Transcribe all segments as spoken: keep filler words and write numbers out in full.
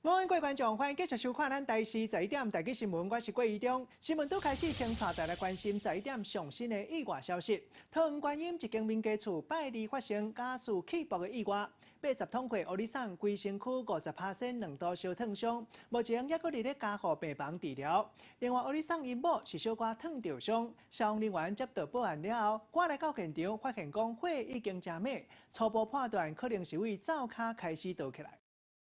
各位观众，欢迎继续收看咱台视十一点台记新闻，我是郭怡中。新闻都开始，先带大家关心十一点上新的意外消息。桃园观音一间民家厝拜二发生家属起爆的意外，八十通过欧里桑规身躯五十趴身两度烧烫伤，目前还搁伫咧加护病房治疗。另外，欧里桑因某是小可烫着伤，消防人员接到报案了后，赶来到现场，发现讲火已经真猛，初步判断可能是为灶骹开始倒起来。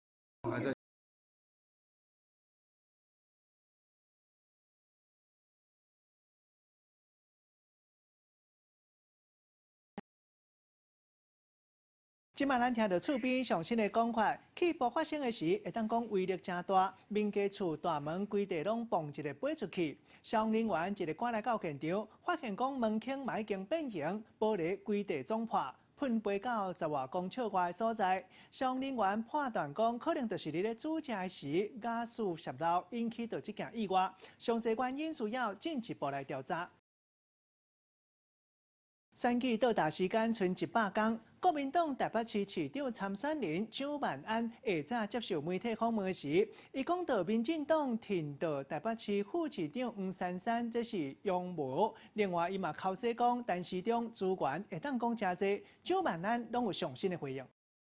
即摆咱听到厝边上新的讲法，起爆发生的时，会当讲威力真大，民家厝大门规地拢崩一个飞出去。消防人员一个赶来到现场，发现讲门框嘛已经变形，玻璃规地撞破，喷飞到十外公尺外的所在。消防人员判断讲，可能就是伫咧煮食的时，加速泄漏引起到这件意外。详细原因需要进一步来调查。 选举到达时间剩一百天，国民党台北市市长参选人蒋万安下早接受媒体访问时，伊讲到民进党挺到台北市副市长黄珊珊，这是用无。另外，伊嘛口说讲，陈市长资源会当讲真济，蒋万安拢有上新的回应。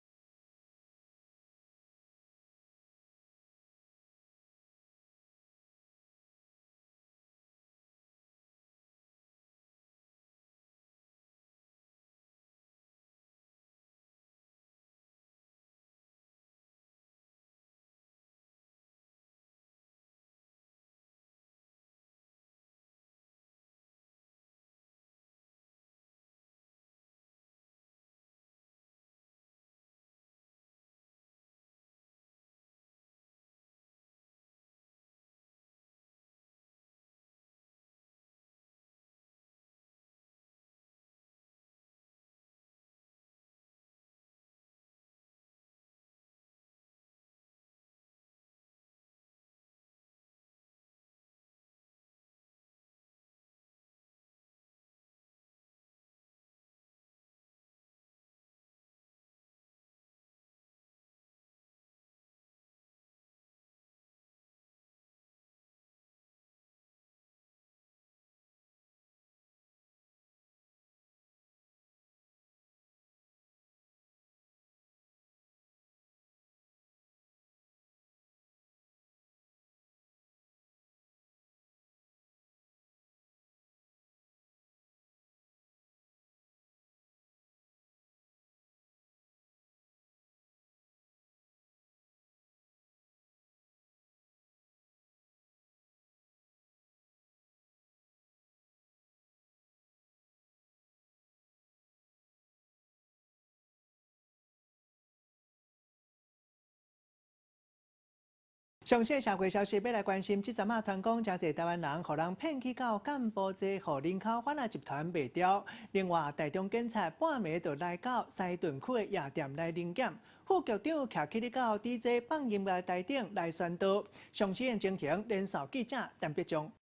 上线社会消息，要来关心，即阵啊，传讲真侪台湾人，互人骗去到干部这互人口贩仔集团卖掉。另外，台中警察半暝就来到西屯区的夜店来临检，副局长徛起哩到 D J 放音乐台顶来宣导。详细的情形，连线记者陈必忠。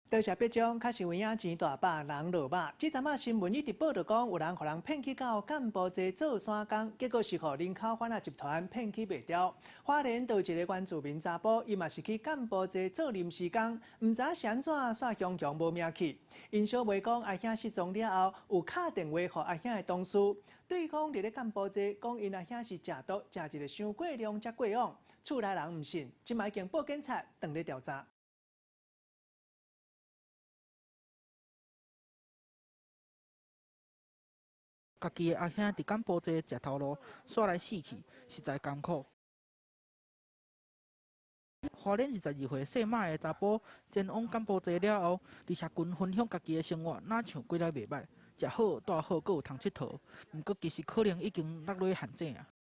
多谢北将，确实有影钱大把人落马。即阵啊，新闻一直报道讲，有人互人骗去到干部街做山工，结果是互林口犯啊集团骗去袂掉。花莲有一个原住民查甫，伊嘛是去干部街做临时工，毋知是安怎煞雄雄无命去。因小妹讲，阿兄失踪了后，有敲电话互阿兄的同事，对方伫咧干部街讲因阿兄是食毒，食一个伤过量才过往。厝内人毋信，即卖已经报警察，等咧调查。 家己的阿兄伫干部街食头路，煞来死去，实在艰苦。花莲二十二岁姓马的查甫，前往干部街了后，伫社群分享家己的生活，哪像过来袂歹，食好、住好，阁有通佚佗。毋过其实可能已经落落陷阱啊。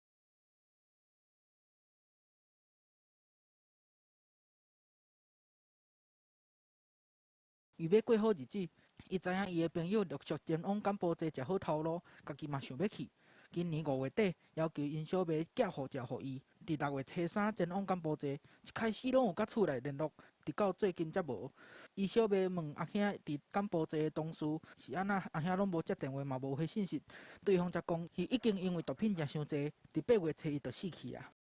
预备过好日子，伊知影伊的朋友陆续前往干部街食好头路，家己嘛想要去。今年五月底，要求因小妹寄护照互伊。伫六月初三前往干部街，一开始拢有甲厝内联络，直到最近才无。伊小妹问阿兄伫干部街的同事是安那，阿兄拢无接电话嘛无回信息，对方才讲伊已经因为毒品食伤济，伫八月初伊就死去啊。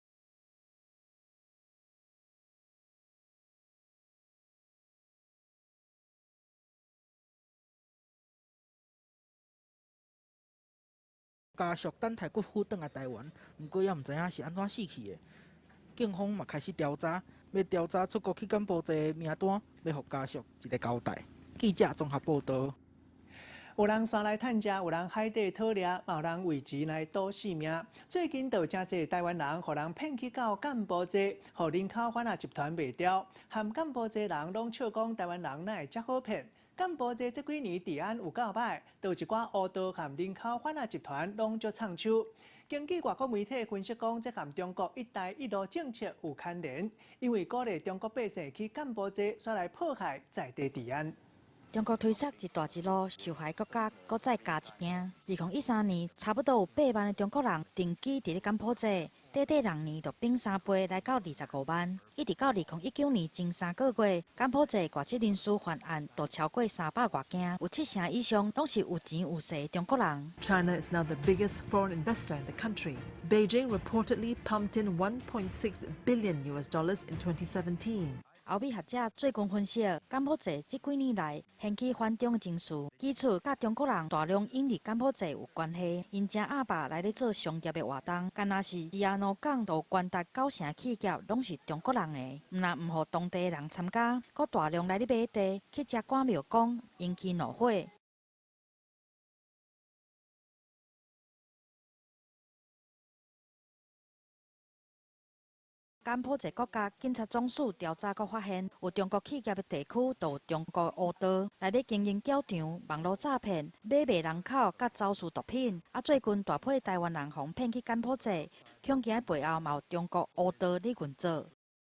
家属等待骨灰转来台湾，毋过也毋知影是安怎死去的。警方嘛开始调查，要调查出国去干部街的名单，要互家属一个交代。记者综合报道。 有人山来探食，有人海底讨掠，嘛有人为钱来赌性命。最近有真侪台湾人，互人骗去到干部街，互林口犯啊集团卖掉，含干部街人拢笑讲台湾人哪会遮好骗。干部街这几年治安有够歹，有一寡乌道含林口犯啊集团拢足插手。经济外国媒体分析讲，这含中国“一带一路”政策有牵连，因为鼓励中国百姓去干部街，煞来迫害在地治安。 中国推塞一大一路，受害国家搁再加一件。二零一三年，差不多有八万的中国人定居伫咧干埔街，短短两年就变三倍，来到二十五万。一直到二零一九年前三个月，干埔街外籍人士犯案都超过三百外件，有七成以上拢是有钱有势的中国人。 China is now the biggest foreign investor in the country. Beijing reportedly pumped in one point six billion U S dollars in twenty seventeen. 欧美学者最近分析，干埔街这几年来掀起反中的情绪，基础甲中国人大量引入干埔街有关系。因正阿爸来咧做商业的活动，敢若是吉安路港到关达九成企业拢是中国人的，毋但毋互当地人参加，搁大量来咧买地去遮赶庙公，引起怒火。干埔街国家警察总署调查阁发现，有中国企业的地区都有中国乌道来咧经营教场、网络诈骗、买卖人口、甲走私毒品。啊，最近大批台湾人被骗去干埔街，恐惊背后嘛有中国乌道咧运作。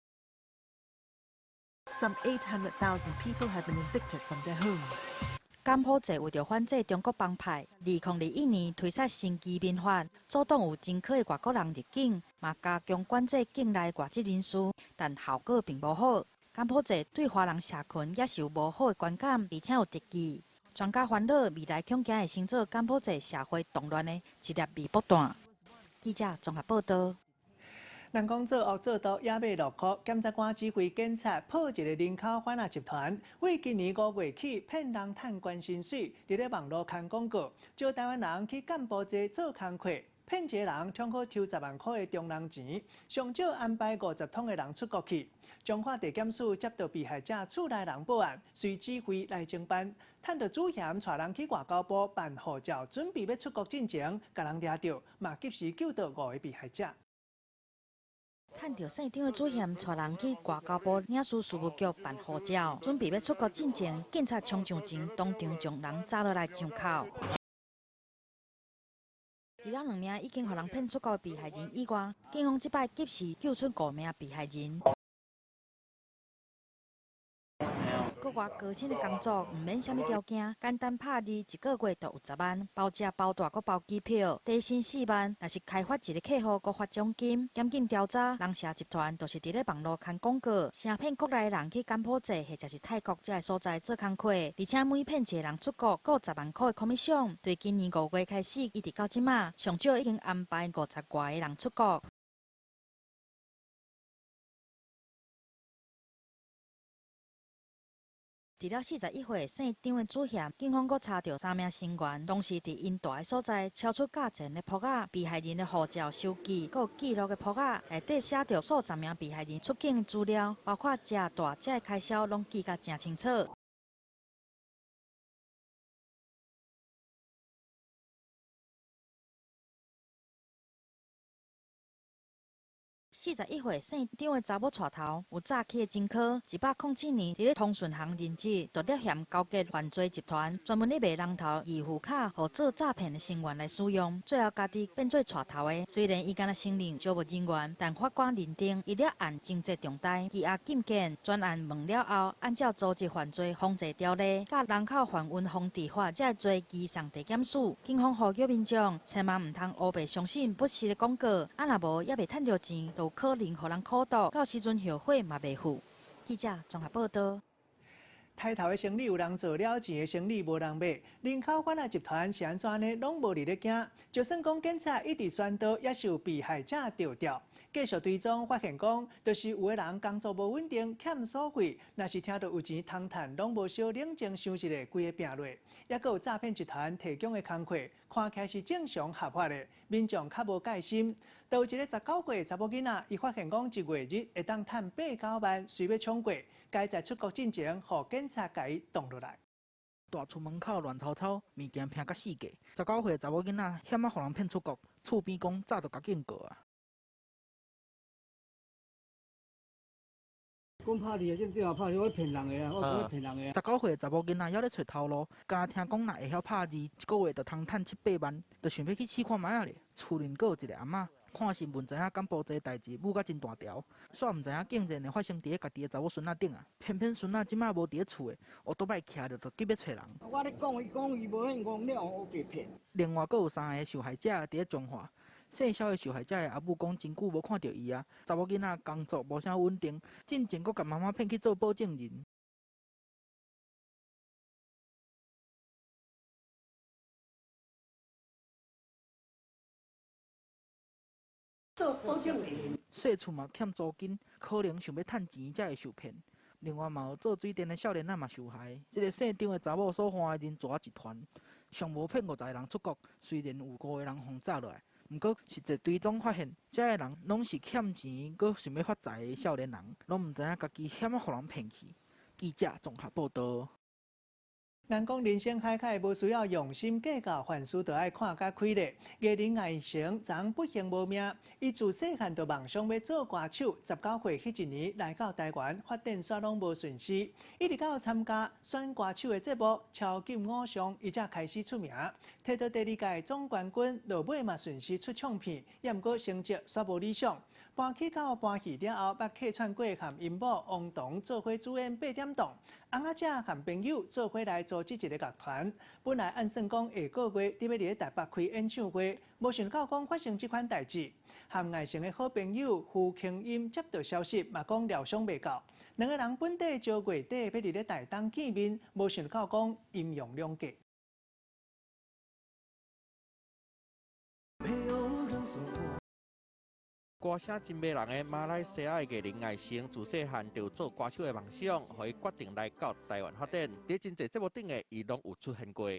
Some eight hundred thousand people have been evicted from their homes. 干埔街为着反制中国帮派，二零二一年推出新移民法，阻挡有前科的外国人入境，嘛加强管制境内外籍人士，但效果并无好。干埔街对华人社群也是有无好的观感，而且有敌意。专家烦恼未来恐惊会成做干埔街社会动乱的一粒微波弹。记者综合报道。 人讲做恶做毒也未落苦，检察官指挥警察破一个林口犯啊集团，为今年五月起骗人趁关薪水，伫咧网络看广告，招台湾人去干部街做工课，骗一个人通好抽十万块的中人钱，上少安排五十通的人出国去。彰化地检署接到被害者厝内人报案，随指挥来侦办，探到主嫌带人去外交部办护照，准备要出国进前，甲人抓到，嘛及时救到五个被害者。 趁着县长的主嫌带人去外交部领事事务局办护照，准备要出国进前，警察冲上前，当场将人抓落来上铐。除了两名已经被人骗出国的被害人以外，警方这摆及时救出五名被害人。阁外高薪的工作，唔免啥物条件，简单拍字一个月就有十万，包食包住搁包机票，底薪四万。若是开发一个客户，搁发奖金。检警调查，人社集团都是伫咧网络看广告，诈骗国内人去柬埔寨或者是泰国这个所在做工课，而且每骗一个人出国，各十万块的 commission。对今年五月开始，一直到即马，上少已经安排五十外个人出国。除了四十一岁姓张的主嫌，警方阁查到三名成员，当时伫因住的所在超出价钱的铺仔、被害人的护照、手机，阁有记录的铺仔，内底写着数十名被害人出境的资料，包括食、大、这开销拢记甲真清楚。四十一岁姓张的查某带头，有早起的前科，一百零七年伫咧通顺行任职，独立险交结犯罪集团，专门咧卖人头、预付卡，互做诈骗的成员来使用，最后家己变做带头的。虽然伊敢若承认招募人员，但法官认定伊了案情节重大，羁押禁见。专案问了后，按照组织犯罪防治条例、甲人口贩运防治法，才会做移送地检署。警方呼吁民众千万唔通乌白相信不实的广告，啊若无也未趁到钱，都可能互人苦毒，到时阵后悔嘛袂付。记者综合报道。 抬头的生意有人做，了钱的生意无人买。林口贩仔集团是安怎呢？拢无伫咧惊。就算讲警察一直宣导，也是有被害者钓掉。继续追踪发现讲，就是有个人工作无稳定，欠所费，若是听到有钱通趁，拢无小冷静想一下，规个拼落。也佫有诈骗集团提供的工课，看起来是正常合法的，民众较无戒心。有一个十九岁查某囡仔，伊发现讲一月日会当趁八九万，随要冲过，该在出国进前，互警察甲伊挡落来。 大厝门口乱吵吵，物件拼甲四界。十九岁查某囡仔险啊，互人骗出国，厝边讲早就甲警告啊。 讲拍你啊，这电话拍你，我骗人的啊，我我骗人的啊。 十九岁查某囡仔还咧找头路，敢听讲若会晓拍字，一个月就通趁七八万，就想要去试看卖啊咧。厝邻阁有一个阿嬷，看新闻知影柬埔寨代志舞甲真大条，煞毋知影竟然会发生伫咧家己的查某孙仔顶啊！偏偏孙仔即摆无伫咧厝的，乌多摆徛着，就急要找人。 我咧讲，伊讲伊无迄戆了，我被骗。 另外阁有三个受害者伫咧彰化。细小的受害者的阿母讲，真久无看到伊啊，查某囡仔工作无啥稳定，进前阁甲妈妈骗去做保证人。 做保证人， 细厝嘛欠租金，可能想要趁钱才会受骗。另外嘛有做水电的少年仔嘛受害。这个姓张的查某所犯的人蛇集团，上无骗五十个人出国，虽然有五个人轰炸落来。毋过，实际追踪发现，遮个人拢是欠钱，阁想要发财的少年人，拢毋知影家己险啊，互人骗去。记者综合报道。 人讲人生海海，无需要用心计较，凡事都爱看甲开咧。艺人爱成昨不幸无命，伊自细汉就梦想要做歌手。十九岁迄一年来到台湾，发展煞拢无顺势，一直到参加选歌手的节目《超级偶像》，伊才开始出名，摕到第二届总冠军。落尾嘛顺势出唱片，也毋过成绩煞无理想。搬去到搬戏了后，捌客串过和因某王彤做伙主演八点档，翁仔姐和朋友做伙来组织一个乐团。本来按算讲下个月伫要伫咧台北开演唱会，无想到讲发生这款代志。和外省的好朋友胡庆英接到消息，嘛讲料想未到，两个人本地招月底要伫咧台东见面，无想到讲阴阳两隔。 歌声真迷人的马来西亚的艺人艾成，自细汉就有做歌手的梦想，所以决定来到台湾发展。在真侪节目顶的，伊拢有出现过。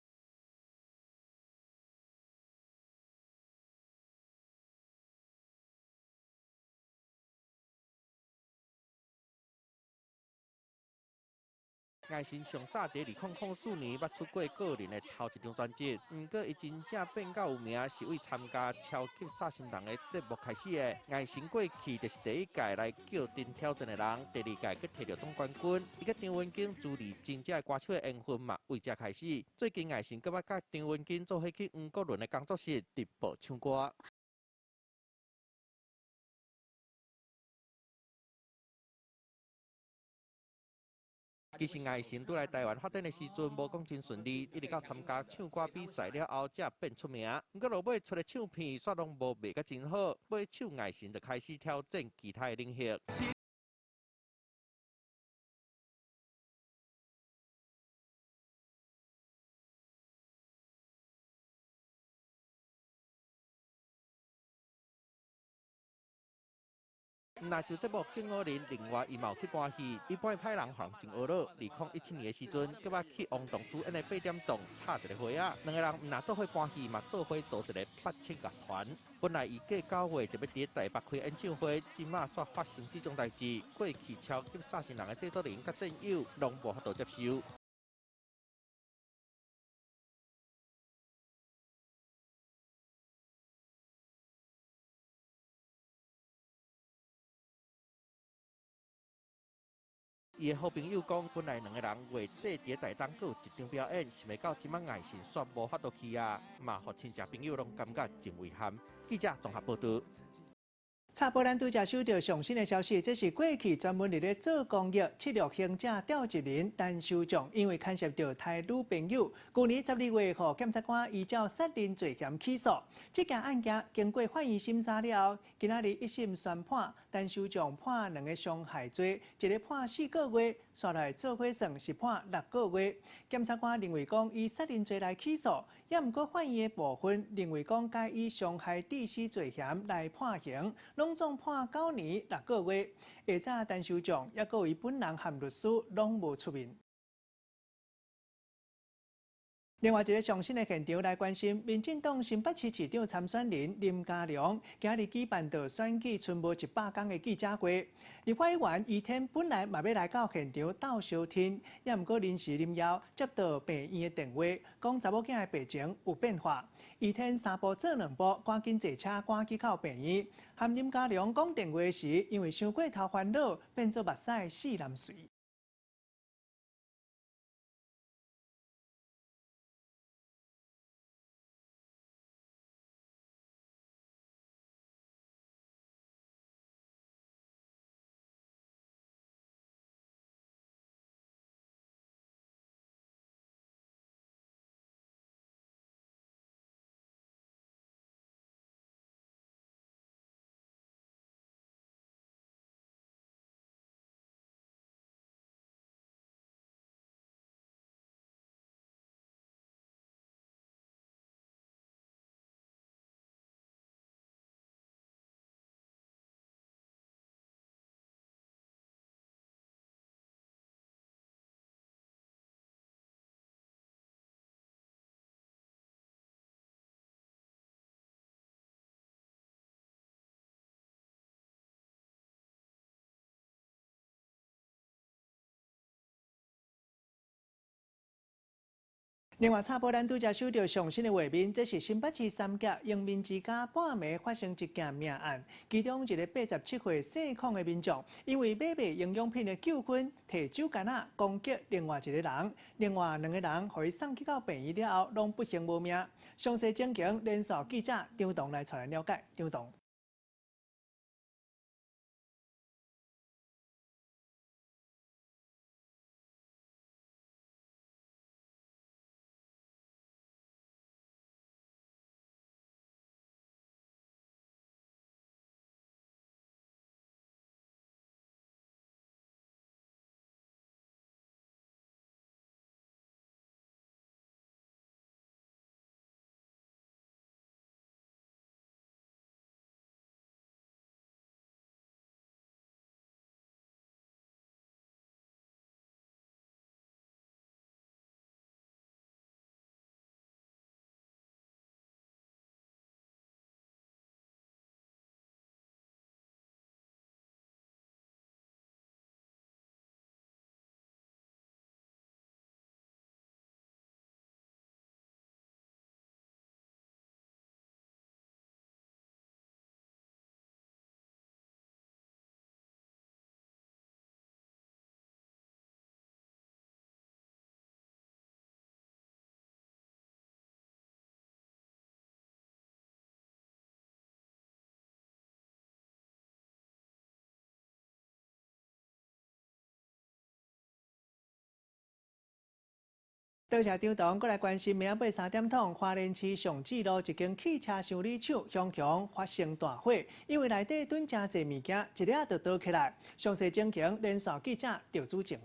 艾成上早伫二零零四年捌出过个人的头一张专辑，不过伊真正变到有名，是为参加超级杀心人的节目开始的。艾成过去就是第一届来叫阵挑战的人，第二届佮摕到总冠军。伊甲张文景主理真正歌手的缘分嘛，为这开始。最近艾成佮捌甲张文景做伙去黄国伦的工作室直播唱歌。 其实爱神拄来台湾发展的时阵，无讲真顺利，一直到参加唱歌比赛了后，才变出名。不过落尾出的唱片却拢无卖甲真好，尾唱爱神就开始挑战其他的领域。那就这部《敬我人》，另外伊嘛有去搬戏，一般派人互人真懊恼。二零一七年的时阵，佮我去王洞主演的八点档插一个花啊，两个人唔但做伙搬戏，嘛做伙组一个八七乐团。本来预计九月就要伫台北开演唱会，今嘛煞发生这种代志，过去超级杀神人的制作人甲战友，拢无法度接受。伊的好朋友讲，本来两个人月底伫台东阁有一场表演，想要到即摆爱神煞无法度去啊，嘛，互亲戚朋友拢感觉真遗憾。记者综合报道。 插播咱拄则收到上新的消息，这是过去专门伫咧做公益、七六行者吊一人陈首长，因为牵涉到台女朋友，去年十二月互检察官依照杀人罪嫌起诉。这件案件经过法院审查了后，今仔日一审宣判，陈首长判两个伤害罪，一个判四个月，刷来做伙算是判六个月。检察官认为讲以杀人罪来起诉，也毋过法院的部分认为讲该以伤害致死罪嫌来判刑。拢总判九年六个月，下早陈首长也有伊本人和律师拢无出面。另外一个上新的现场来关心，民进党新北市市长参选人林佳龙今日举办到选举剩无一百天的记者会。立法委员余天本来嘛要来到现场斗相听，也毋过临时临枵接到病院的电话，讲查某囝的病情有变化。余天三步做两步，赶紧坐车赶去到病院。和林佳龙讲电话时，因为伤过头烦恼，变做目屎四淋水。另外，插播咱拄则收到上新的画面，这是新北市三甲永民之家半暝发生一件命案，其中一个八十七岁姓邝的民众，因为买卖营养品的纠纷，摕酒干仔攻击另外一个人，另外两个人互伊送去到病院了后，拢不幸无命。详细情形，连续记者张栋来带咱了解。张栋。 多谢张董，过来关心明仔八三点钟，花莲市上志路一间汽车修理厂向强发生大火，因为内底囤真侪物件，一粒就倒起来。详细情形，连线记者赵主晴。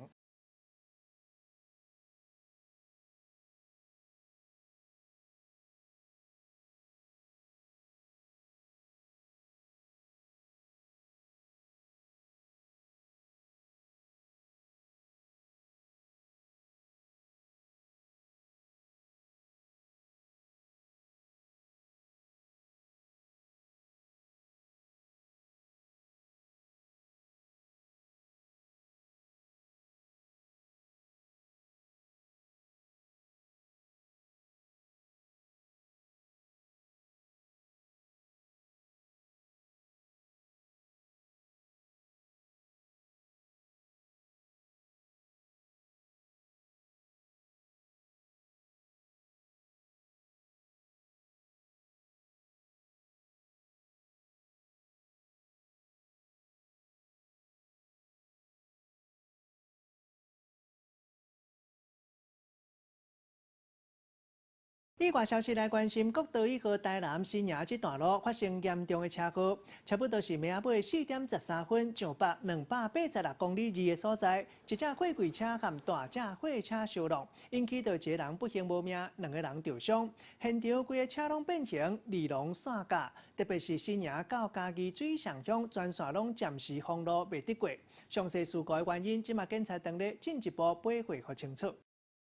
以外消息来关心，国道一号台南新营这段路发生严重的车祸，差不多是明仔尾四点十三分上北两百八十六公里二的所在，一架货柜车和大架货车相撞，引起到一个人不幸无命，两个人受伤。现场规个车拢变形，二龙散架，特别是新营到嘉义水上乡全线拢暂时封路未得过。详细事故的原因，今麦警察当日进一步背回复清楚。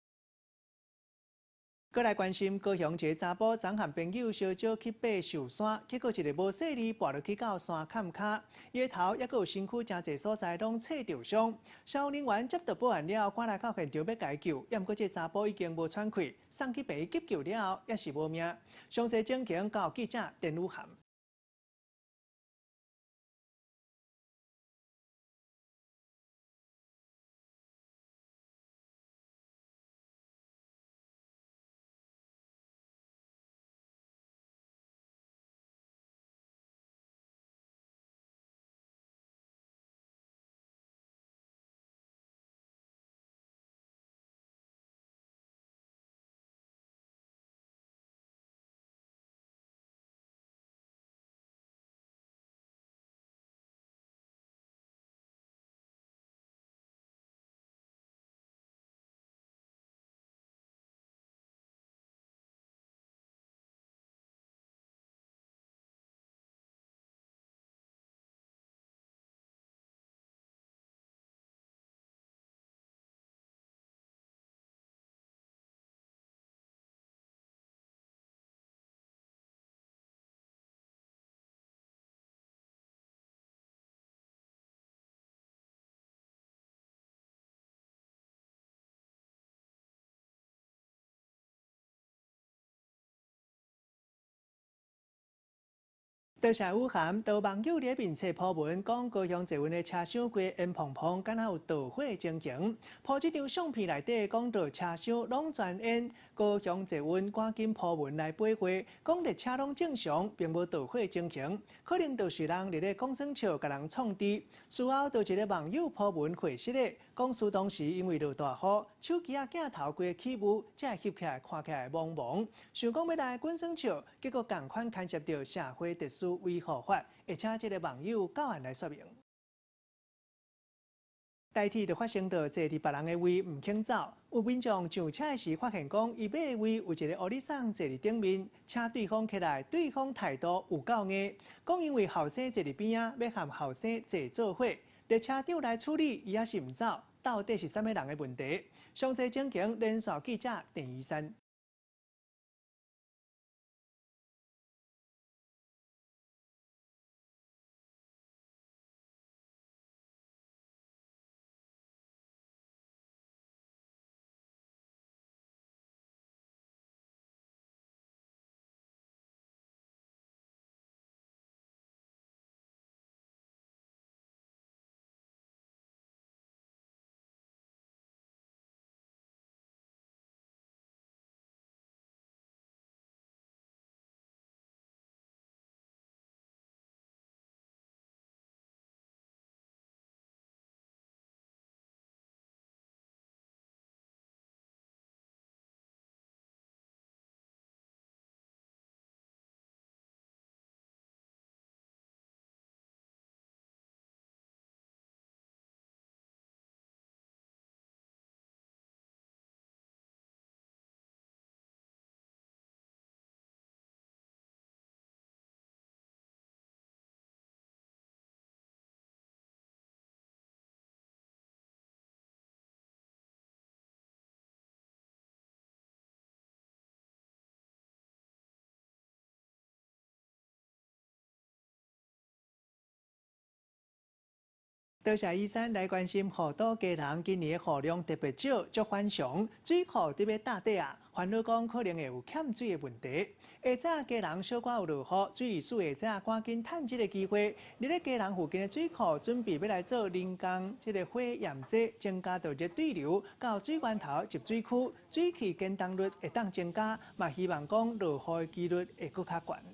过来关心高雄一个查甫曾和朋友烧酒去爬寿山，结果一个无细力跋落去到山坎骹，伊个头也有身躯真侪所在拢刺着伤。消防人员接到报案了，赶来到现场要解救，也毋过这查甫已经无喘气，送去病院急救了后也是无命。详细情形交记者陈武涵。多谢武涵，有网友咧面册铺文，讲高雄坐运的车厢规烟蓬蓬，敢若有导火情形。铺这张相片内底讲到车厢拢全烟，高雄坐运赶紧铺文来背货，讲列车拢正常，并无导火情形，可能就是人伫咧公生笑，甲人创治。事后，就一个网友铺文回释咧，讲事当时因为落大雨，手机啊镜头规个起雾，才会翕起来看起来蒙蒙。想讲要来滚生笑，结果共款牵涉到社会特殊维护法，会请这个网友到案来说明。代替就发生到坐伫别人的位唔肯走，有民众上车时发现讲，伊买的位有一个乌里桑坐伫顶面，请对方起来，对方态度有够硬，讲因为后生坐伫边啊，要和后生坐做伙，列车长来处理，伊也是唔走，到底是啥物人的问题？详细情形，连线记者郑医生。 多谢医生来关心河道家人今年的雨量特别少，足反常，水库特别大底啊，烦恼讲可能会有欠水的问题。下早家人小可有落雨，水利署下早赶紧趁这个机会，你咧家人附近的水库准备要来做人工这个火验制，增加到热对流到水源头集水区，水气监当率会当增加，嘛希望讲落雨的几率会更较悬。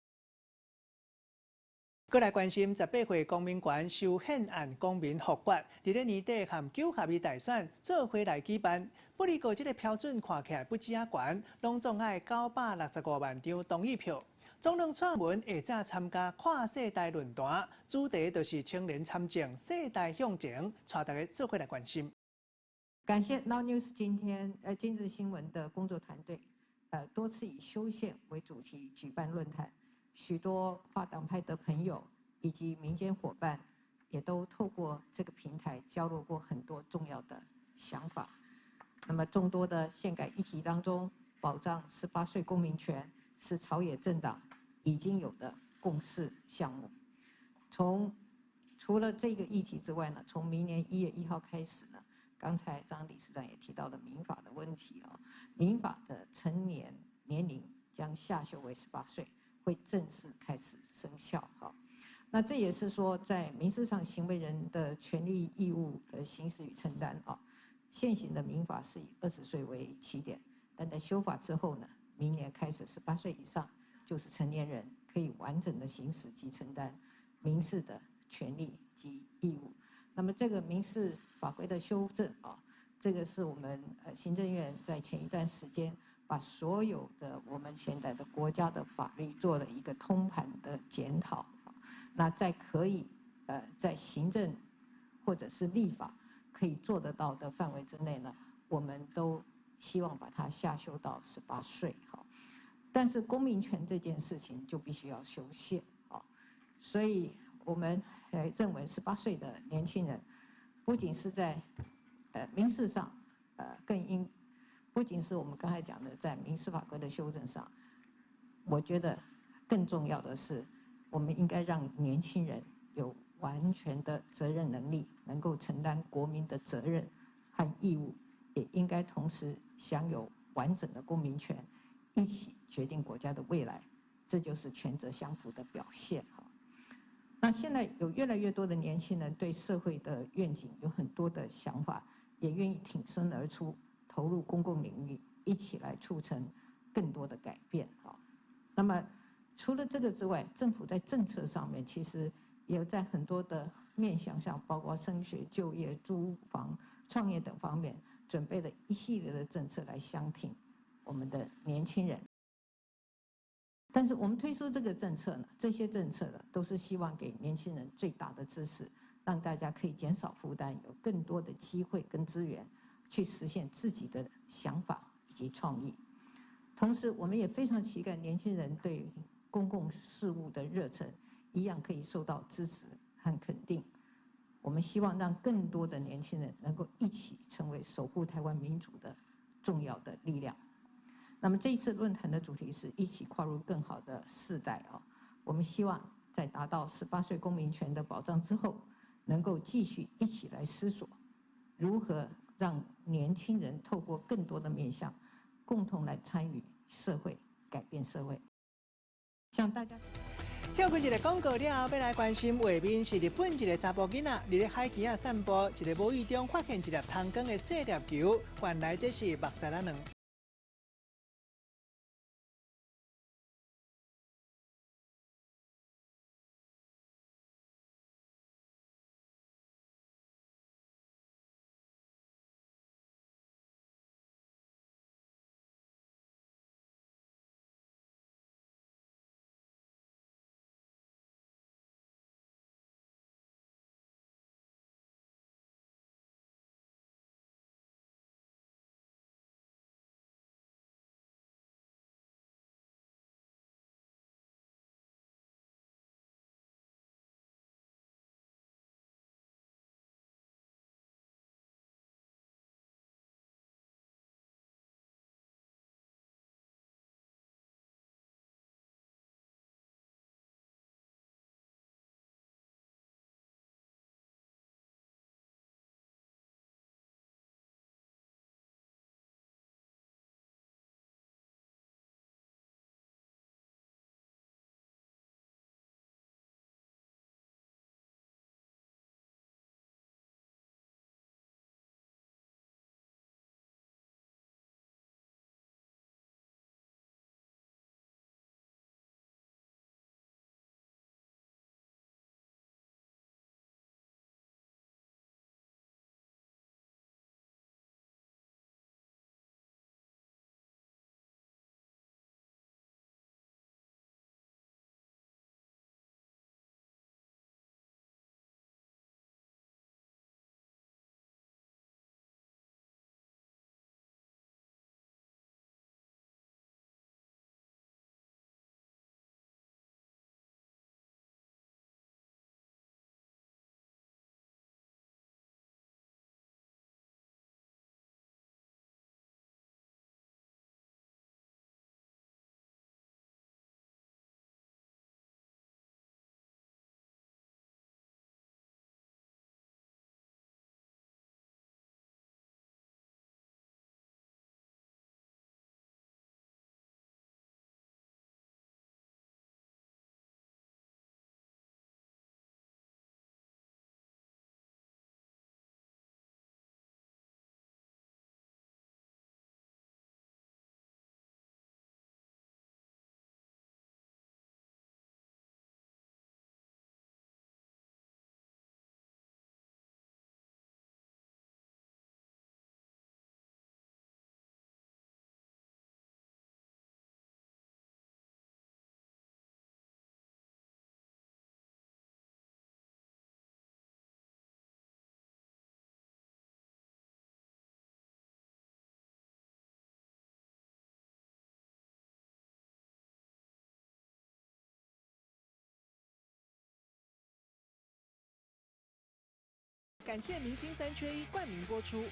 过来关心十八岁公民权修宪案公民复决，伫咧年底和九合一大选做伙来举办。不过，这个标准看起来不止啊悬，拢总爱九百六十五万张同意票。总统串门下早参加跨世代论坛，主题就是青年参政，世代向前，带大家做伙来关心。 感谢 Now News 今天呃今日新闻的工作团队，呃多次以修宪为主题举办论坛。许多跨党派的朋友以及民间伙伴，也都透过这个平台交流过很多重要的想法。那么众多的宪改议题当中，保障十八岁公民权是朝野政党已经有的共识项目。从除了这个议题之外呢，从明年一月一号开始呢，刚才张理事长也提到了民法的问题啊，民法的成年年龄将下修为十八岁。会正式开始生效哈，那这也是说，在民事上行为人的权利义务的行使与承担啊，现行的民法是以二十岁为起点，但在修法之后呢，明年开始十八岁以上就是成年人，可以完整的行使及承担民事的权利及义务。那么这个民事法规的修正啊，这个是我们呃行政院在前一段时间。把所有的我们现在的国家的法律做了一个通盘的检讨，那在可以呃在行政或者是立法可以做得到的范围之内呢，我们都希望把它下修到十八岁哈。但是公民权这件事情就必须要修宪啊，所以我们呃认为十八岁的年轻人不仅是在呃民事上呃更应。不仅是我们刚才讲的在民事法规的修正上，我觉得更重要的是，我们应该让年轻人有完全的责任能力，能够承担国民的责任和义务，也应该同时享有完整的公民权，一起决定国家的未来，这就是权责相符的表现哈。那现在有越来越多的年轻人对社会的愿景有很多的想法，也愿意挺身而出。投入公共领域，一起来促成更多的改变啊。那么除了这个之外，政府在政策上面其实也有在很多的面向上，包括升学、就业、租房、创业等方面，准备了一系列的政策来相挺我们的年轻人。但是我们推出这个政策呢，这些政策呢，都是希望给年轻人最大的支持，让大家可以减少负担，有更多的机会跟资源。去实现自己的想法以及创意，同时我们也非常期待年轻人对公共事务的热忱一样可以受到支持和肯定。我们希望让更多的年轻人能够一起成为守护台湾民主的重要的力量。那么这一次论坛的主题是一起跨入更好的世代啊，我们希望在达到十八岁公民权的保障之后，能够继续一起来思索如何。让年轻人透过更多的面向，共同来参与社会，改变社会。向大家。 跳过一个广告了，要来关心画面是日本一个查甫囡仔，伫咧海边啊散步，一个无意中发现一粒汤光的细粒球，原来这是目十仔卵。 感谢明星三缺一冠名播出。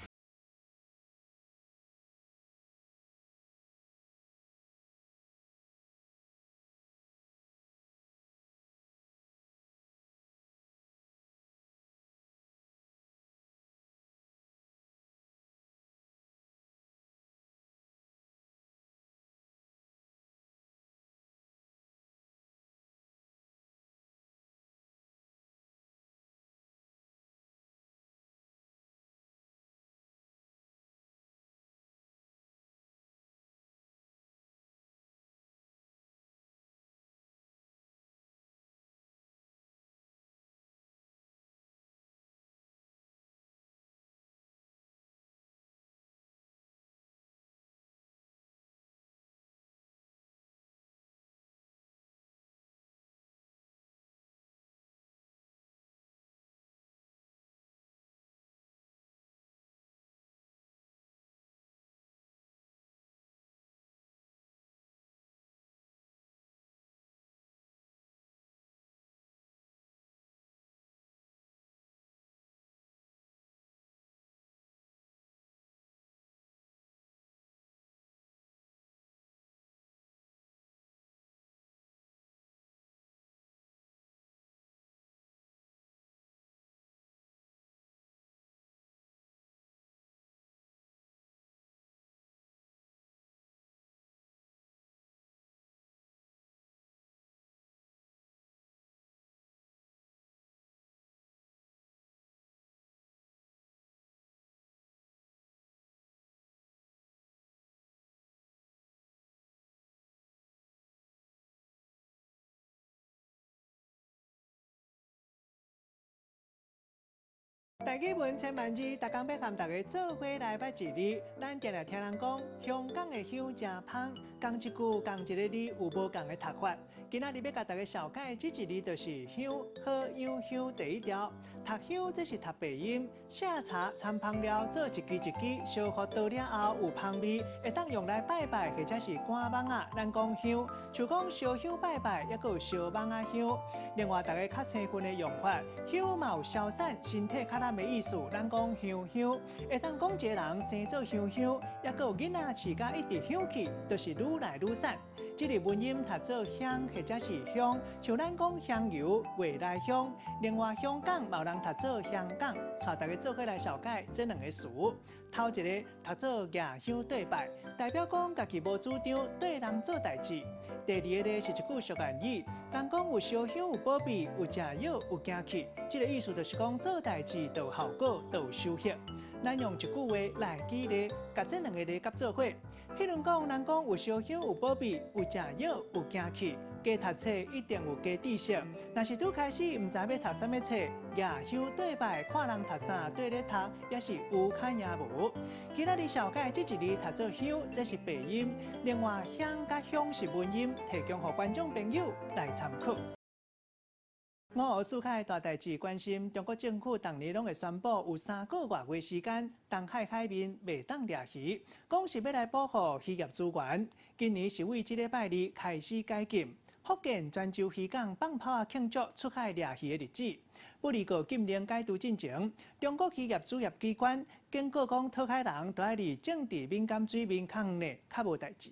大家问千万字，逐工要和大家做伙来捌一字。咱今日听人讲，香港的香真香，讲一句讲一个字有无共的读法。今仔日要甲大家小解这一字，就是香，好养香第一条。读香这是读白音，写茶参香料做一支一支，烧火倒了后有香味，会当用来拜拜或者是赶蚊啊。咱讲香，就讲烧香拜拜，也有烧蚊啊香。另外，大家较青分的用法，香嘛有消散身体较烂的意思，咱讲香香。会当讲一个人生做香香，也有囡仔饲甲一直香气，就是愈来愈散。这个文音读做香或者是香，像咱讲香油、未来香。另外，香港嘛有人读做香港，带大家做伙来小解这两个词。头一个读做夜香对拜，代表讲家己无主张对人做代志。第二个呢是一句俗谚语，人讲有烧香有保庇，有食药有惊气。这个意思就是讲做代志都有效果，都有收获。咱用一句话来举例，甲这两个例夹做伙。譬如讲，人讲有烧香有保庇，有食药有惊气。加读册一定有加知识。若是拄开始唔知要读什么册，夜香对拜，看人读啥对咧读，也是有看也无。今仔日小解这一字读做香，这是白音。另外，香甲香是文音，提供给观众朋友来参考。五号四海大代志关心，中国政府逐年拢会宣布有三个月月时间，东海海面袂当掠鱼，讲是要来保护渔业资源。今年是为这礼拜二开始解禁。福建泉州渔港放炮啊庆祝出海掠鱼的日子，不离个禁令解除进前，中国渔业主业机关警告讲，讨海人都爱离政治敏感水面较远的，较无代志。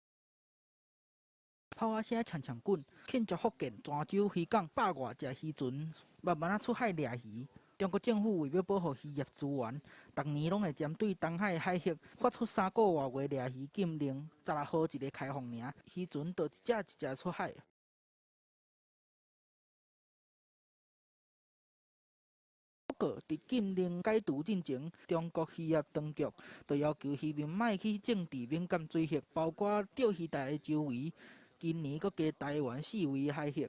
炮啊声呛呛滚，庆祝福建泉州渔港百外只渔船慢慢啊出海掠鱼。中国政府为要保护渔业资源，逐年拢会针对东海海域发出三个月为掠鱼禁令，十六号一个开放尔，渔船就一只一只出海。不过，伫禁令解除进前，中国渔业当局就要求渔民莫去政治敏感水域，包括钓鱼台的周围。今年阁加台湾四围海域。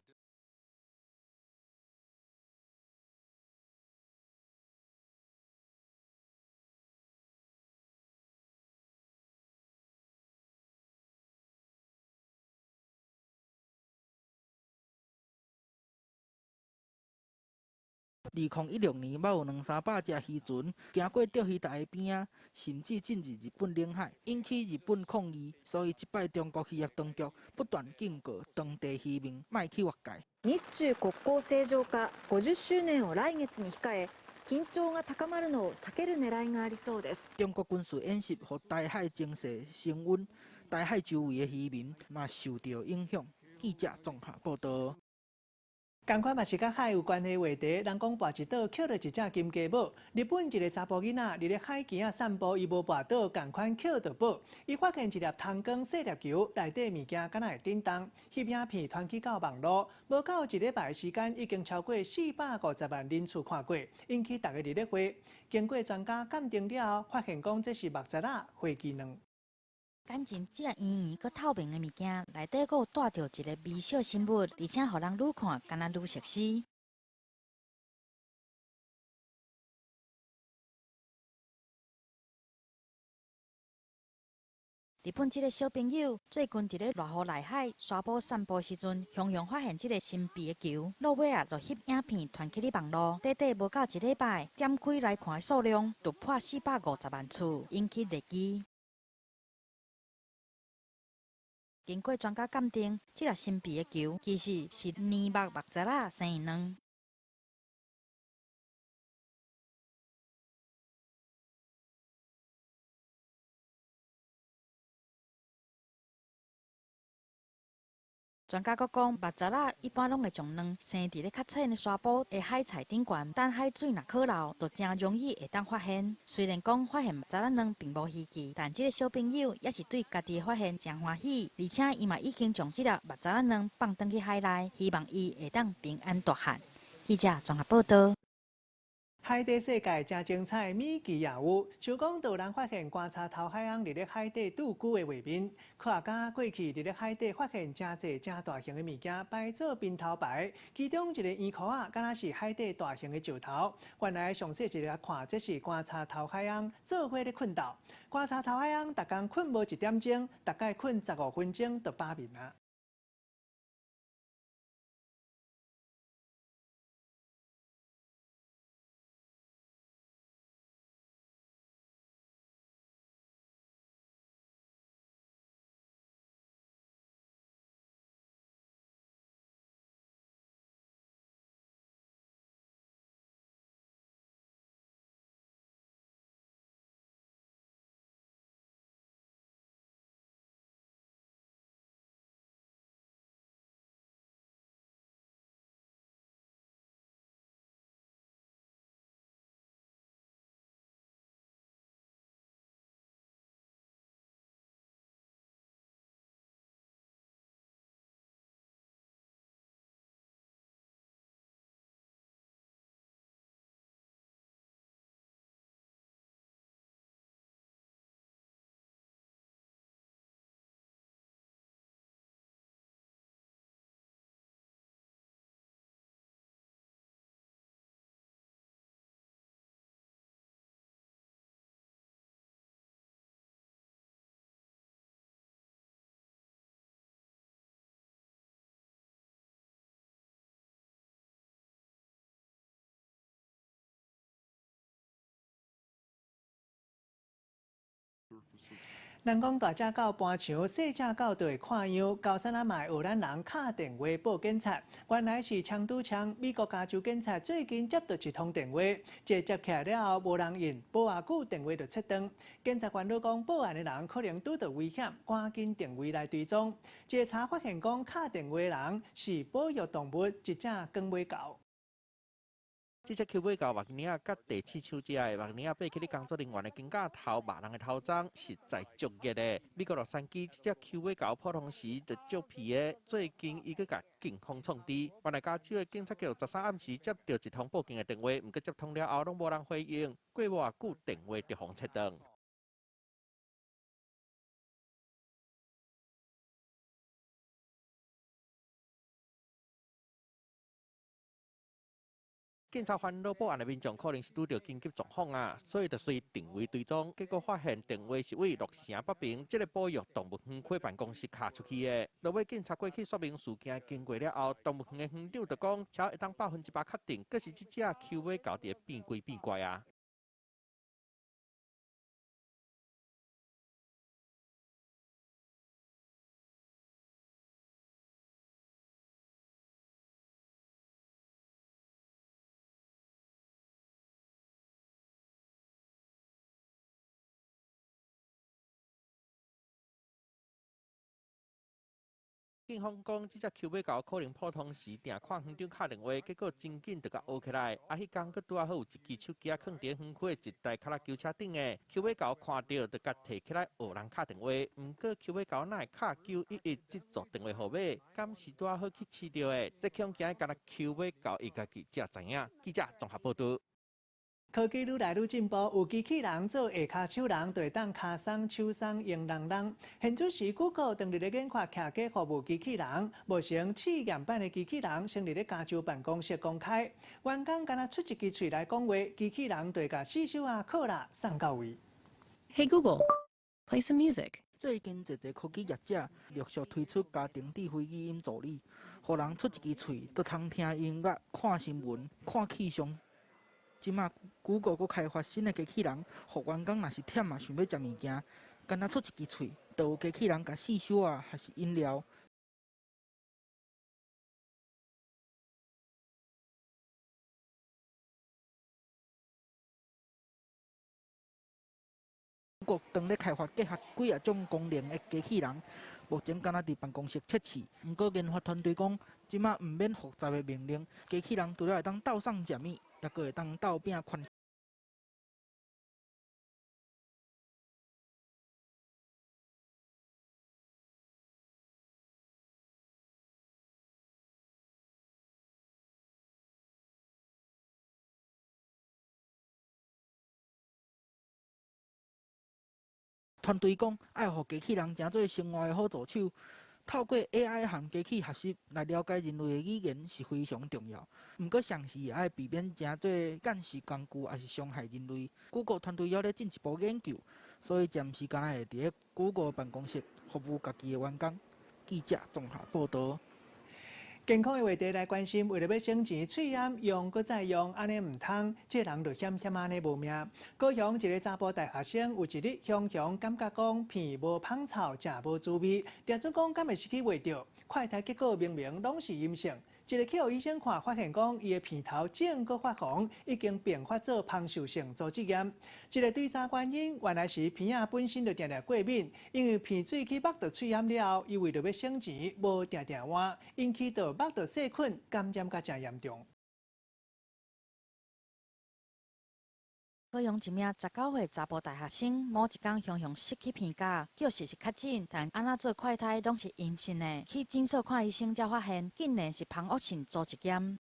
二零一六年，捌有两三百只渔船行过钓鱼台边啊，甚至进入日本领海，引起日本抗议。所以，这摆中国渔业当局不断警告当地渔民莫去越界。 日中国交正常化ごじゅっしゅうねんを来月に控え、 緊張が高まるのを避ける狙いがありそうです。 中国军事演习和台海情势升温，台海周围的渔民嘛受到影响。记者综合报道。 同款嘛是甲海有关系话题，人讲跋一岛捡到一只金鸡母。日本一个查甫囡仔伫咧海边啊散步，伊无跋倒，同款捡到宝。伊发现一粒汤光细粒球，内底物件敢若会震动。翕影片传起到网络，无到一礼拜时间，已经超过四百五十万人次看过，引起大家热烈话。经过专家鉴定了后，发现讲这是木材仔飞机卵。 感情即个圆圆佮透明的物件，内底佫有带着一个微小生物，而且互人愈看敢若愈熟悉。日本即个小朋友最近伫咧热河内海沙坡散步时阵，雄雄发现即个神秘的球，落尾啊就翕影片传起哩网络，短短无到一礼拜，点开来看的数量突破四百五十万次，引起热议。经过专家鉴定，即粒神秘的球其实是黏木木材仔生的卵。专家阁讲，木材仔一般拢会将卵生伫咧较浅的沙坡的海菜顶悬，等海水若可流，就真容易会当发现。虽然讲发现木材仔卵并无稀奇，但即个小朋友也是对家己的发现真欢喜，而且伊嘛已经将即粒木材仔卵放转去海内，希望伊会当平安大汉。记者综合报道。 海底世界真精彩，美奇也有。像讲，有人发现观察头海翁伫咧海底驻久的画面，科学家过去伫咧海底发现真侪真大型的物件，摆做冰头牌。其中一个圆壳啊，敢若是海底大型的石头。原来详细一来看，这是观察头海翁做伙咧困斗。观察头海翁，逐工困无一点钟，大概困十五分钟就罢眠啊。人讲大只狗搬墙，小只狗就会看样。高山阿卖学咱人敲电话报警察，原来是枪拄枪。美国加州警察最近接到一通电话，这接起来了后无人应，无偌久电话就切断。检察官都讲报案的人可能拄到危险，赶紧电话来追踪。调查发现讲敲电话的人是保育动物，一只光尾狗。 这只球尾狗目镜仔甲第七手只的目镜仔爬起咧工作人员的肩胛头、骂人的头鬃，实在足热的。美国洛杉矶这只球尾狗普通时就足皮的，最近伊佮甲警方创治。原来加州的警察局十三暗时接到一通报警的电话，毋过接通了后拢无人回应，过无偌久电话就互切断。警察烦恼报案的民众可能是拄到紧急状况啊，所以就随定位追踪，结果发现电话是为鹿城北平这个保育动物园开办公室卡出去的。落尾警察过去说明事件经过了后，动物园的园长就讲，超会当百分之百确定，佫是这只球尾狗伫变鬼变怪啊。 警方讲，这只 Q 尾狗可能普通时定看园长打电话，结果真紧就甲学起来。啊，迄天佫拄啊好有一支手机啊，放伫园区的一台卡拉轿车顶的 Q 尾狗看到，就甲摕起来学人打电话。毋过 Q 尾狗哪会敲九一一这组电话号码？敢是拄啊好去试着的？这恐惊敢若 Q 尾狗伊家己才知影。记者综合报道。 科技愈来愈进步，有机器人做下骹手人，就会当骹松、手松用人人。现主时 Google 当日咧研发客家服务机器人，目前试验版的机器人先伫咧加州办公室公开。员工敢若出一支喙来讲话，机器人就会甲四手啊、扣啦送到位。 Hey Google, play some music. 最近，一个科技业者陆续推出家庭智慧语音助理，互人出一支喙，都通听音乐、看新闻、看气象。即马 Google 阁开发新的机器人，互员工若是忝啊，想要食物件，干那出一支喙，就有机器人甲试烧啊，还是饮料。国当咧开发结合几啊种功能的机器人，目前敢若伫办公室测试。毋过研发团队讲，即马毋免复杂的命令，机器人除了会当斗送食物，也阁会当斗拼款。团队讲，爱互机器人成做生活的好助手，透过 A I 和机器学习来了解人类的语言是非常重要。毋过，上是也爱避免成做干视工具，也是伤害人类。Google 团队还咧进一步研究，所以暂时敢若会伫咧 Google 办公室服务家己的员工。记者综合报道。 健康的话题来关心，为了要省钱，喙炎用搁再用，安尼唔通，这人就险险安尼无命。高雄一个查甫大学生有一日雄雄感觉讲鼻无芳草，食无滋味，查出讲敢会失去味道，快筛结果明明拢是阴性。一个去互医生看，发现讲伊的鼻头肿搁发红，已经并发做芳臭性组织炎。一个调查原因，原来是鼻仔本身就定定过敏，因为鼻水去擘到喙炎了后，伊为着要省钱，无定定换，引起到擘到细菌感染甲真严重。 高雄一名十九岁查甫大学生，某一天雄雄失去鼻甲，叫实是较紧，但安怎做快筛拢是阴性的。去诊所看医生，才发现竟然是蜂窝性组织炎。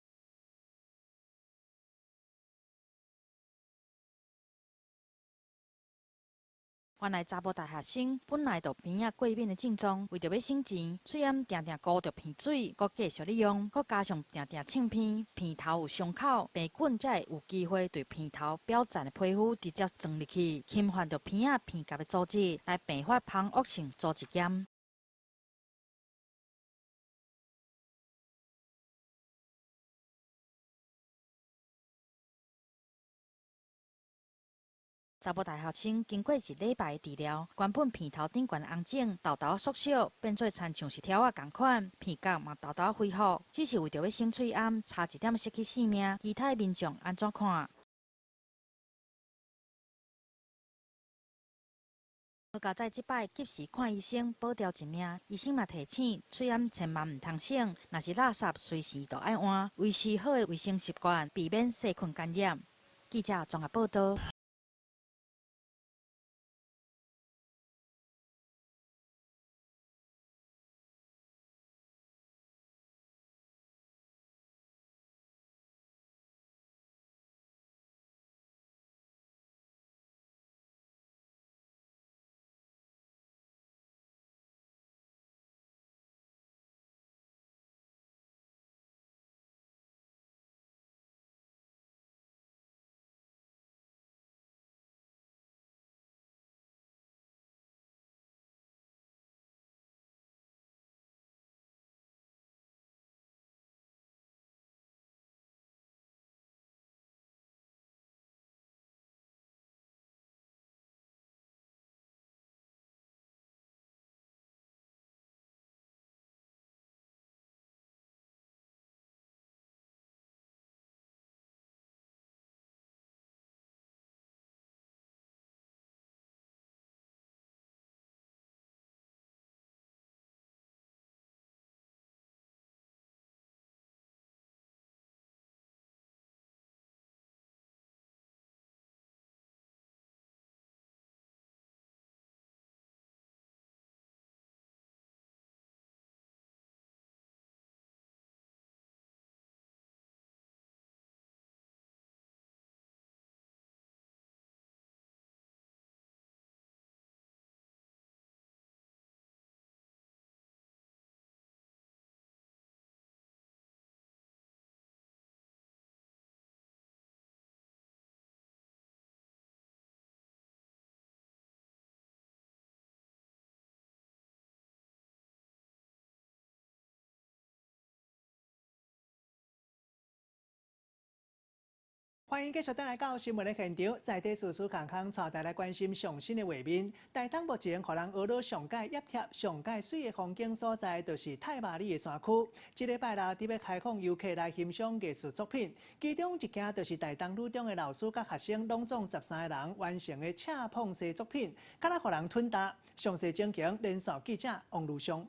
原来查甫大学生本来就鼻仔过敏的症状，为着要省钱，虽然定定顾着鼻水，搁继续利用，搁加上定定清鼻，鼻头有伤口，病菌才会有机会对鼻头表层的皮肤直接钻入去，侵犯着鼻仔鼻甲的组织，来并发蜂窝性组织炎。查甫大学生经过一礼拜治疗，原本鼻头顶悬红肿、豆豆缩小，变做亲像是条仔同款，鼻角嘛豆豆恢复。只是为着要省喙炎，差一点失去性命。其他民众安怎看？好佳在即摆及时看医生，保掉一命。医生嘛提醒，喙炎千万唔通省，若是垃圾随时都爱换，维持好的卫生习惯，避免细菌感染。记者综合报道。 欢迎继续登来到新闻的现场，在地事事康康带大家关心上新的画面。台东目前可能学到上界压贴、上界水的风景所在，就是太麻里的山区。这礼拜六伫要开放游客来欣赏艺术作品，其中一件就是台东女中的老师甲学生拢总十三个人完成的赤碰石作品，敢若互人吞大。详细情形，连线记者王如松。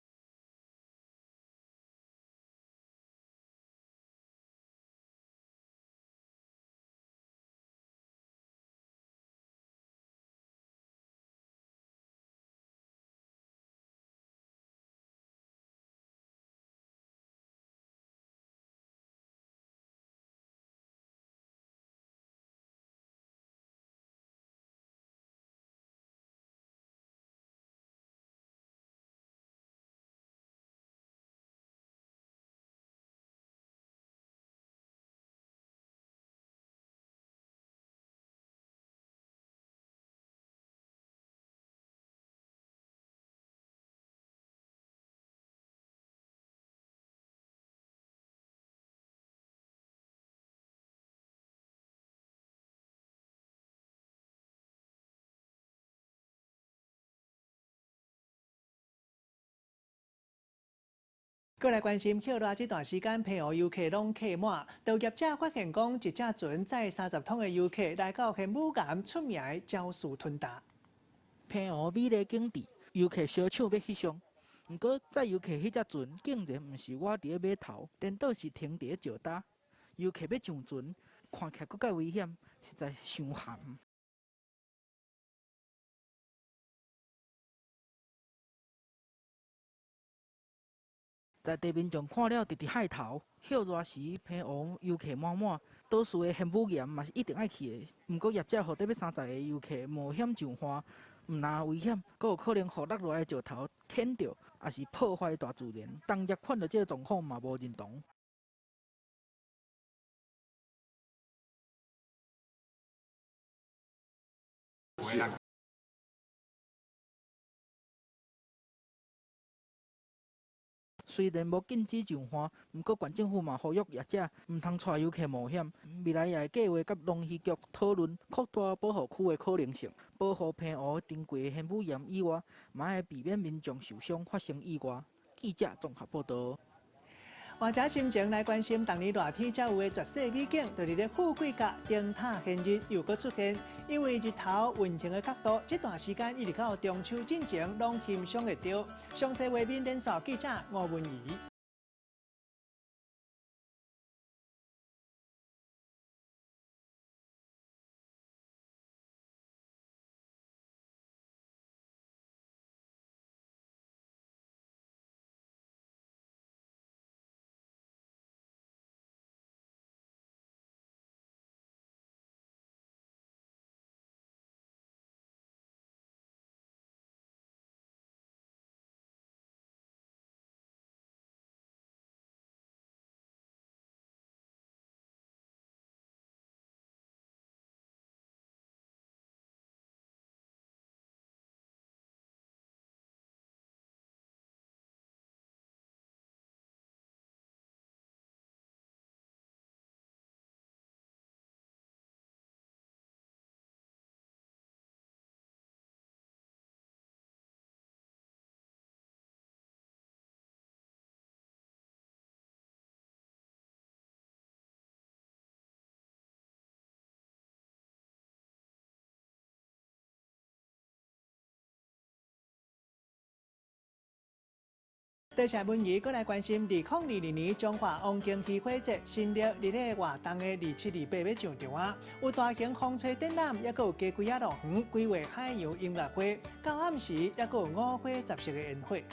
过来关心秀热这段时间，澎湖游客拢客满。导业者发现讲，一只船载三十桶的游客来到玄武岩出名的礁树吞达。 澎湖美丽景致，游客小抢要翕相。不过载游客迄只船竟然毋是我伫咧码头，颠倒是停伫咧石搭。游客要上船，看起来搁较危险，实在伤寒。在地民众看了直直海头，秀热时澎湖游客满满，岛屿的玄武岩嘛是一定爱去的。不过业者予得要三十个游客冒险上岸，毋但危险，阁有可能互落落来的石头牵着，也是破坏大自然。当业看到这个状况嘛无认同。虽然无禁止上岸，不过县政府嘛呼吁业者毋通带游客冒险。未来也会计划甲农渔局讨论扩大保护区的可能性，保护澎湖珍贵的玄武岩以外，嘛会避免民众受伤发生意外。记者综合报道。 换者心情来关心，当年热天才有的绝世美景，就是咧富贵角灯塔现日又搁出现。因为日头运行的角度，这段时间一直到中秋之前拢欣赏会到。详细画面连线记者吴文仪。多谢文仪，过来关心二零二二年中华王经旗花节新历日咧活动的二七二八要上场啊！有大型风吹展览，也有加几啊路园规划海洋音乐会，到暗时也有五花杂色的宴会。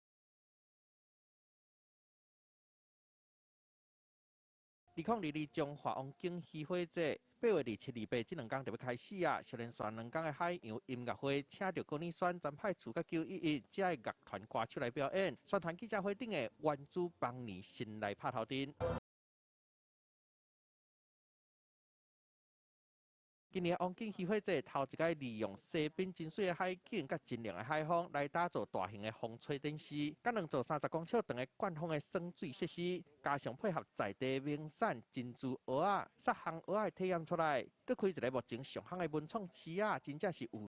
二零二二中华王经旗花节八月二七、二八这两天就要开始啊！少年选两天的海洋音乐会，请到高年选陈派厝甲九一一这个乐团歌手来表演。宣传记者会顶的原主邦尼先来拍头阵。 今年王景渔火节头一届利用西滨真水的海景、甲真亮的海风来打造大型的风吹电视，甲两座三十公尺长的灌风的酸水设施，加上配合在地名产珍珠蚵仔、沙烘蚵仔体验出来，搁开一个目前上夯的文创市啊，真正是有。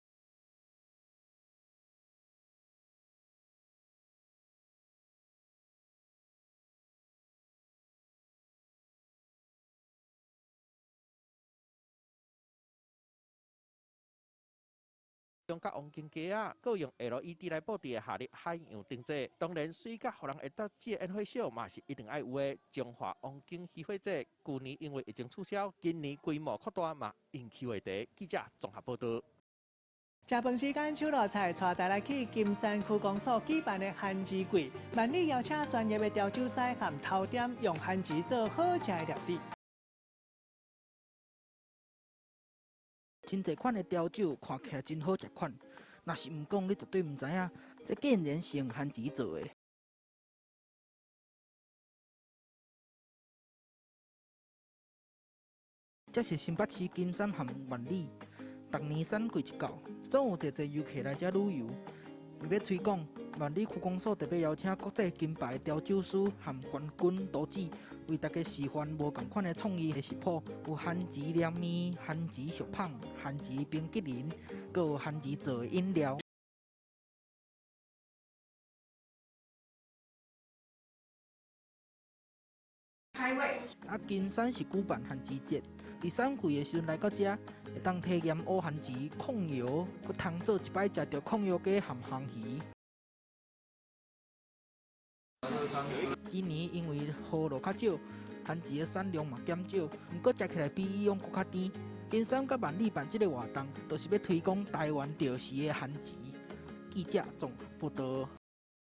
用甲黄金鸡啊，佮用 L E D 来布置的夏日海洋灯节，当然水甲互人会当接烟火秀嘛是一定爱有的。中华黄金渔火节去年因为疫情取消，今年规模扩大嘛引起话题。记者综合报道。 食饭时间，秋乐菜带大家去金山区公所举办的番薯季，万里邀请专业的调酒师和头点用番薯做好食的料理。 真侪款的调酒看起来真好食款，若是毋讲，你绝对毋知影，这竟然是用番薯做的。这是新北市金山和万里，逐年产季一到，总有侪侪游客来这旅游。为要推广，万里区公所特别邀请国际金牌调酒师和冠军导致，为大家示范无同款的创意的食谱，有番薯凉面、番薯熟胖、番薯冰激凌，阁有番薯做的饮料。 开胃。 啊，金山是举办番薯节，伫产季的时阵来到这，会当体验乌番薯控油，佮通做一摆食到控油鸡和烘鱼。 今年因为雨落较少，番薯的产量嘛减少，毋过食起来比以往搁较甜。金山甲万里办这个活动，就是要推广台湾钓时的番薯。记者综合报道。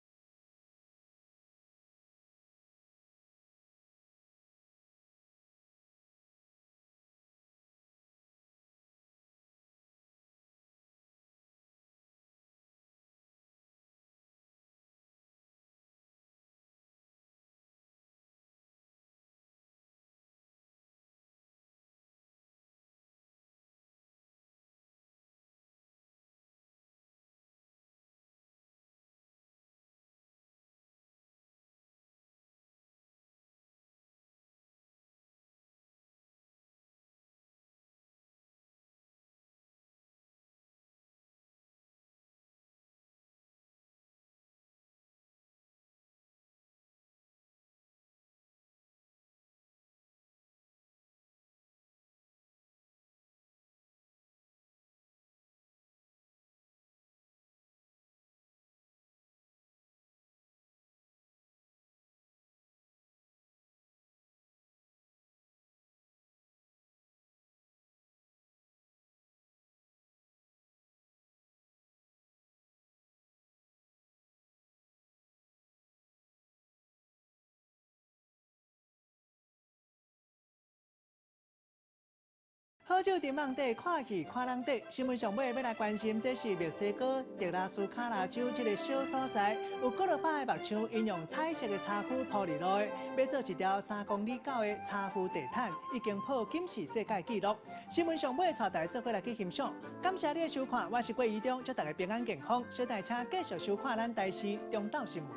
好酒伫网底，看戏看人底。新闻上尾要来关心，这是墨西哥德拉斯卡拉州这个小所在，有几落百的木箱，因用彩色的茶壶铺入落的，要做一条三公里高的茶壶地毯，已经破金氏世界纪录。新闻上尾带大家做伙来去欣赏。感谢你的收看，我是郭怡中，祝大家平安健康。小弟请继续收看咱台视中岛新闻。